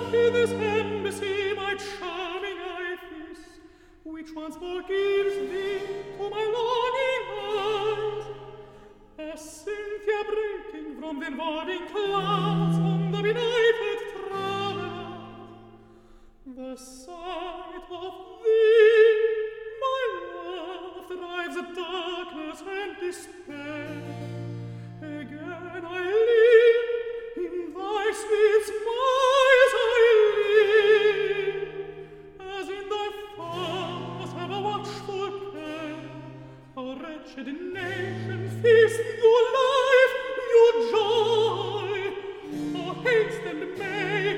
in this embassy my charming Iphis, which once more gives thee to my longing eyes, as Cynthia breaking from the involving clouds on the benighted traveler. The sight of thee, my love, drives darkness and despair. Again I live, in thy sweet smiles I live, as in thy fires have a watchful care. A wretched nation feast your life, your joy, O haste and may